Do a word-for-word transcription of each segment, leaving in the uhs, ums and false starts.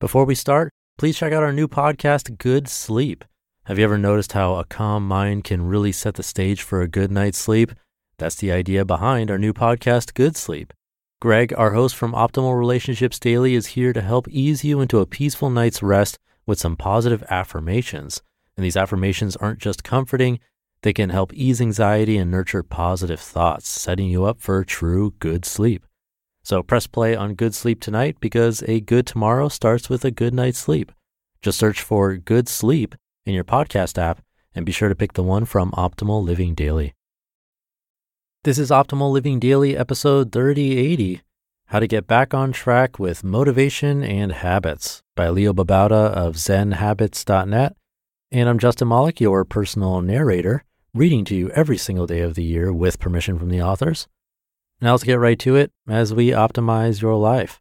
Before we start, please check out our new podcast, Good Sleep. Have you ever noticed how a calm mind can really set the stage for a good night's sleep? That's the idea behind our new podcast, Good Sleep. Greg, our host from Optimal Relationships Daily, is here to help ease you into a peaceful night's rest with some positive affirmations. And these affirmations aren't just comforting, they can help ease anxiety and nurture positive thoughts, setting you up for true good sleep. So press play on Good Sleep tonight because a good tomorrow starts with a good night's sleep. Just search for Good Sleep in your podcast app and be sure to pick the one from Optimal Living Daily. This is Optimal Living Daily, episode thirty eighty, How to Get Back on Track with Motivation and Habits by Leo Babauta of zen habits dot net. And I'm Justin Malik, your personal narrator, reading to you every single day of the year with permission from the authors. Now let's get right to it as we optimize your life.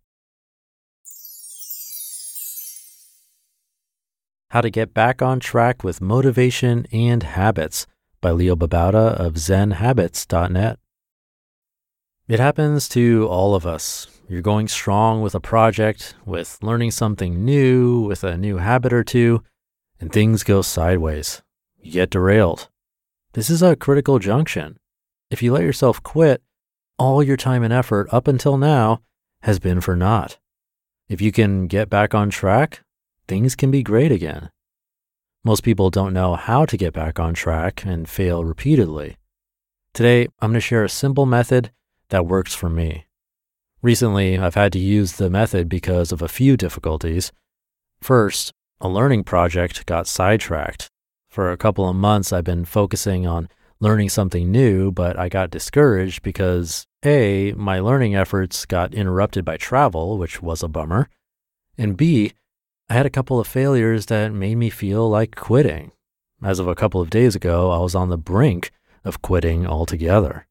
How to Get Back on Track with Motivation and Habits by Leo Babauta of zen habits dot net. It happens to all of us. You're going strong with a project, with learning something new, with a new habit or two, and things go sideways. You get derailed. This is a critical junction. If you let yourself quit, all your time and effort up until now has been for naught. If you can get back on track, things can be great again. Most people don't know how to get back on track and fail repeatedly. Today, I'm going to share a simple method that works for me. Recently, I've had to use the method because of a few difficulties. First, a learning project got sidetracked. For a couple of months, I've been focusing on learning something new, but I got discouraged because A, my learning efforts got interrupted by travel, which was a bummer, and B, I had a couple of failures that made me feel like quitting. As of a couple of days ago, I was on the brink of quitting altogether.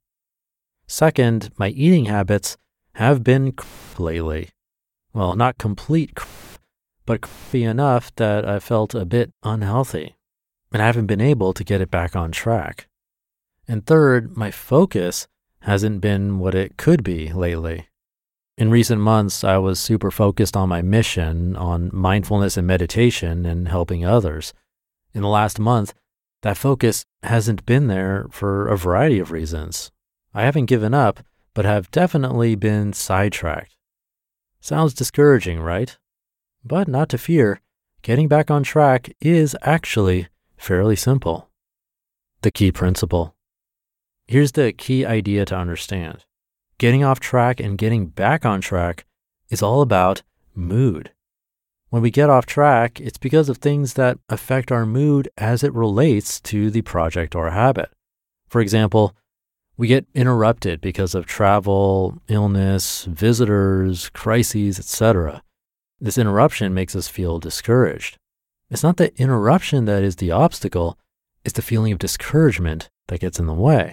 Second, my eating habits have been crap lately. Well, not complete crap, but crappy enough that I felt a bit unhealthy, and I haven't been able to get it back on track. And third, my focus hasn't been what it could be lately. In recent months, I was super focused on my mission, on mindfulness and meditation and helping others. In the last month, that focus hasn't been there for a variety of reasons. I haven't given up, but have definitely been sidetracked. Sounds discouraging, right? But not to fear, getting back on track is actually fairly simple. The key principle. Here's the key idea to understand. Getting off track and getting back on track is all about mood. When we get off track, it's because of things that affect our mood as it relates to the project or habit. For example, we get interrupted because of travel, illness, visitors, crises, et cetera. This interruption makes us feel discouraged. It's not the interruption that is the obstacle, it's the feeling of discouragement that gets in the way.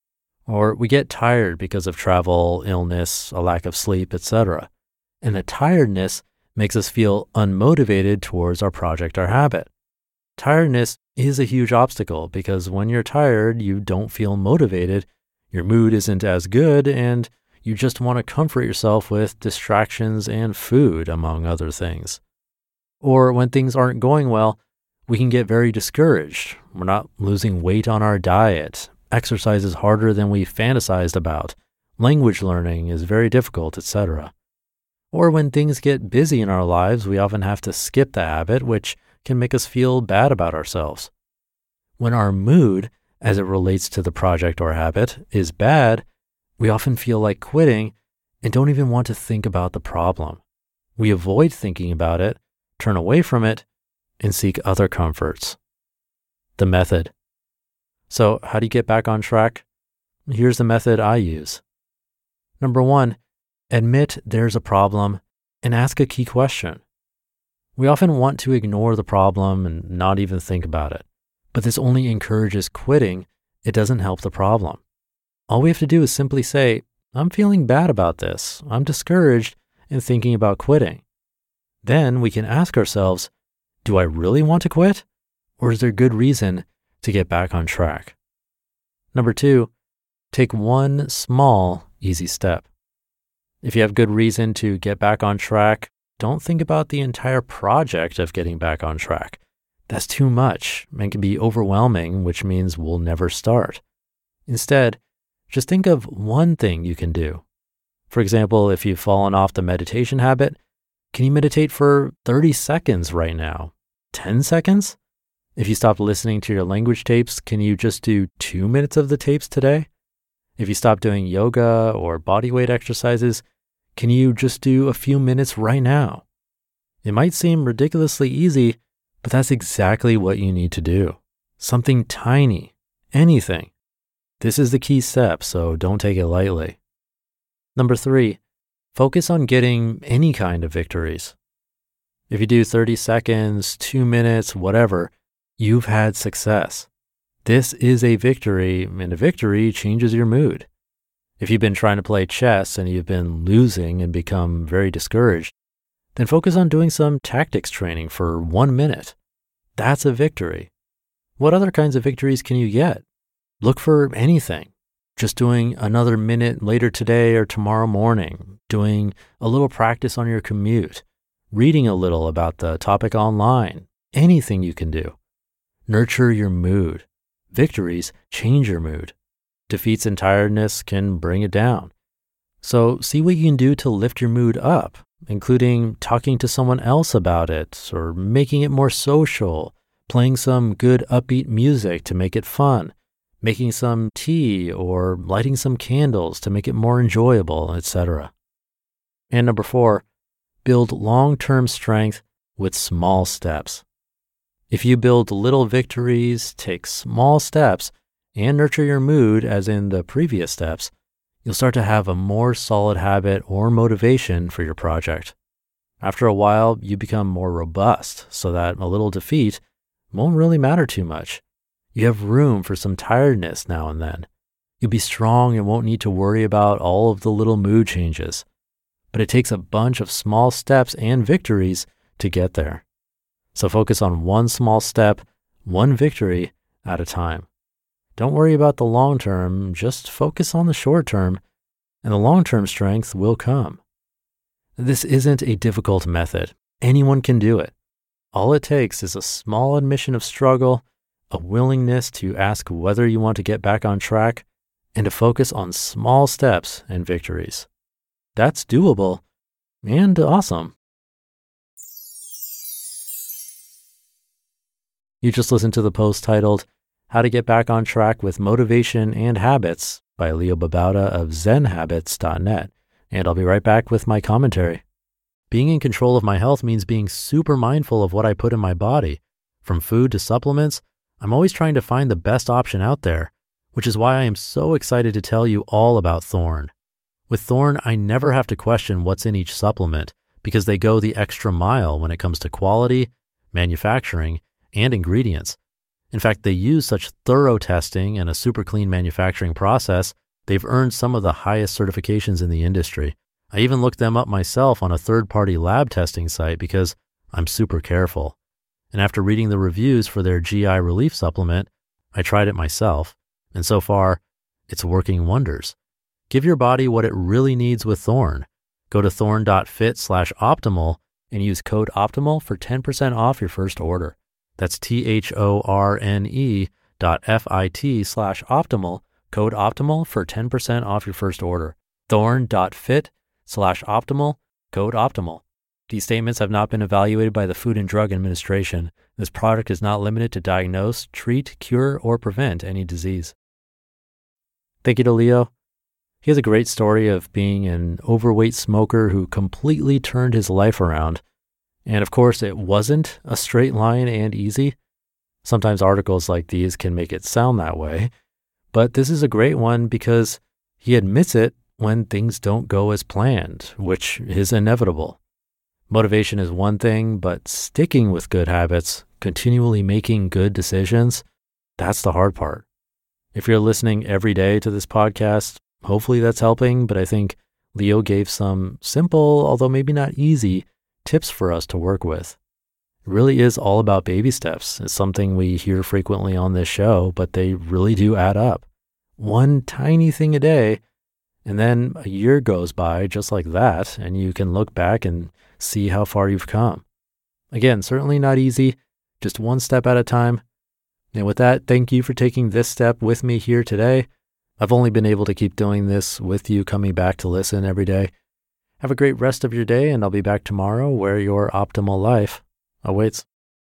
Or we get tired because of travel, illness, a lack of sleep, et cetera. And the tiredness makes us feel unmotivated towards our project or habit. Tiredness is a huge obstacle because when you're tired, you don't feel motivated, your mood isn't as good, and you just want to comfort yourself with distractions and food, among other things. Or when things aren't going well, we can get very discouraged. We're not losing weight on our diet. Exercise is harder than we fantasized about. Language learning is very difficult, et cetera. Or when things get busy in our lives, we often have to skip the habit, which can make us feel bad about ourselves. When our mood, as it relates to the project or habit, is bad, we often feel like quitting and don't even want to think about the problem. We avoid thinking about it, turn away from it, and seek other comforts. The method. So how do you get back on track? Here's the method I use. Number one, admit there's a problem and ask a key question. We often want to ignore the problem and not even think about it, but this only encourages quitting. It doesn't help the problem. All we have to do is simply say, I'm feeling bad about this. I'm discouraged and thinking about quitting. Then we can ask ourselves, do I really want to quit? Or is there good reason to get back on track? Number two, take one small, easy step. If you have good reason to get back on track, don't think about the entire project of getting back on track. That's too much and can be overwhelming, which means we'll never start. Instead, just think of one thing you can do. For example, if you've fallen off the meditation habit, can you meditate for thirty seconds right now? ten seconds? If you stopped listening to your language tapes, can you just do two minutes of the tapes today? If you stopped doing yoga or body weight exercises, can you just do a few minutes right now? It might seem ridiculously easy, but that's exactly what you need to do. Something tiny, anything. This is the key step, so don't take it lightly. Number three, focus on getting any kind of victories. If you do thirty seconds, two minutes, whatever, you've had success. This is a victory, and a victory changes your mood. If you've been trying to play chess and you've been losing and become very discouraged, then focus on doing some tactics training for one minute. That's a victory. What other kinds of victories can you get? Look for anything. Just doing another minute later today or tomorrow morning, doing a little practice on your commute, reading a little about the topic online, anything you can do. Nurture your mood. Victories change your mood. Defeats and tiredness can bring it down. So see what you can do to lift your mood up, including talking to someone else about it or making it more social, playing some good upbeat music to make it fun, making some tea or lighting some candles to make it more enjoyable, et cetera. And number four, build long-term strength with small steps. If you build little victories, take small steps, and nurture your mood as in the previous steps, you'll start to have a more solid habit or motivation for your project. After a while, you become more robust so that a little defeat won't really matter too much. You have room for some tiredness now and then. You'll be strong and won't need to worry about all of the little mood changes. But it takes a bunch of small steps and victories to get there. So focus on one small step, one victory at a time. Don't worry about the long term, just focus on the short term, and the long-term strength will come. This isn't a difficult method. Anyone can do it. All it takes is a small admission of struggle, a willingness to ask whether you want to get back on track, and to focus on small steps and victories. That's doable and awesome. You just listened to the post titled, How to Get Back on Track with Motivation and Habits by Leo Babauta of zen habits dot net, and I'll be right back with my commentary. Being in control of my health means being super mindful of what I put in my body. From food to supplements, I'm always trying to find the best option out there, which is why I am so excited to tell you all about Thorne. With Thorne, I never have to question what's in each supplement because they go the extra mile when it comes to quality, manufacturing, and ingredients. In fact, they use such thorough testing and a super clean manufacturing process, they've earned some of the highest certifications in the industry. I even looked them up myself on a third-party lab testing site because I'm super careful. And after reading the reviews for their G I relief supplement, I tried it myself, and so far, it's working wonders. Give your body what it really needs with Thorne. Go to thorne.fit slash optimal and use code OPTIMAL for ten percent off your first order. That's T-H-O-R-N-E dot F-I-T slash optimal, code OPTIMAL for ten percent off your first order. Thorne.fit slash optimal, code OPTIMAL. These statements have not been evaluated by the Food and Drug Administration. This product is not limited to diagnose, treat, cure, or prevent any disease. Thank you to Leo. He has a great story of being an overweight smoker who completely turned his life around. And of course, it wasn't a straight line and easy. Sometimes articles like these can make it sound that way. But this is a great one because he admits it when things don't go as planned, which is inevitable. Motivation is one thing, but sticking with good habits, continually making good decisions, that's the hard part. If you're listening every day to this podcast, hopefully that's helping, but I think Leo gave some simple, although maybe not easy, tips for us to work with. It really is all about baby steps. It's something we hear frequently on this show, but they really do add up. One tiny thing a day, and then a year goes by just like that, and you can look back and see how far you've come. Again, certainly not easy, just one step at a time. And with that, thank you for taking this step with me here today. I've only been able to keep doing this with you coming back to listen every day. Have a great rest of your day, and I'll be back tomorrow where your optimal life awaits.